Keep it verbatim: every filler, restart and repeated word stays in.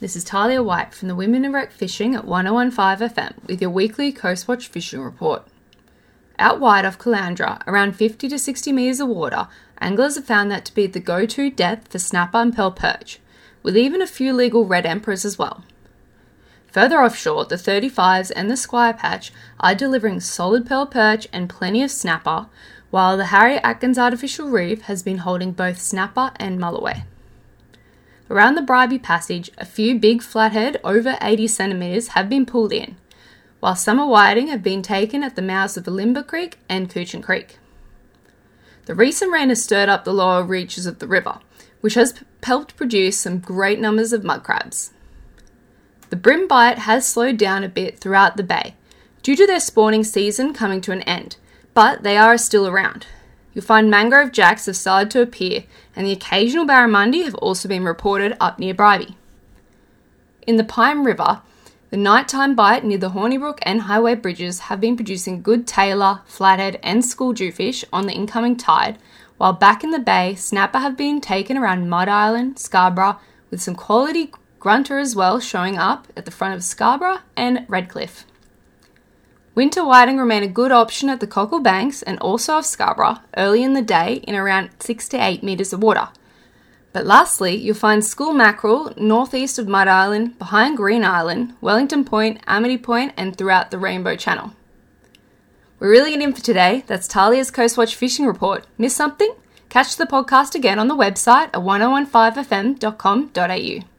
This is Talia White from the Women in Rec Fishing at one oh one point five F M with your weekly Coastwatch fishing report. Out wide off Caloundra, around fifty to sixty metres of water, anglers have found that to be the go-to depth for snapper and pearl perch, with even a few legal red emperors as well. Further offshore, the thirty-fives and the Squire Patch are delivering solid pearl perch and plenty of snapper, while the Harry Atkins Artificial Reef has been holding both snapper and mulloway. Around the Bribie Passage, a few big flathead over eighty centimetres have been pulled in, while summer whiting have been taken at the mouths of Alimba Creek and Coochin Creek. The recent rain has stirred up the lower reaches of the river, which has helped produce some great numbers of mud crabs. The bream bite has slowed down a bit throughout the bay, due to their spawning season coming to an end, but they are still around. You'll find mangrove jacks have started to appear, and the occasional barramundi have also been reported up near Bribie. In the Pine River, the nighttime bite near the Hornybrook and Highway bridges have been producing good tailor, flathead and school jewfish on the incoming tide, while back in the bay, snapper have been taken around Mud Island, Scarborough, with some quality grunter as well showing up at the front of Scarborough and Redcliffe. Winter whiting remain a good option at the Cockle Banks and also off Scarborough early in the day in around six to eight metres of water. But lastly, you'll find school mackerel northeast of Mud Island, behind Green Island, Wellington Point, Amity Point and throughout the Rainbow Channel. We're really in for today. That's Talia's Coastwatch Fishing Report. Miss something? Catch the podcast again on the website at one oh one five f m dot com dot a u.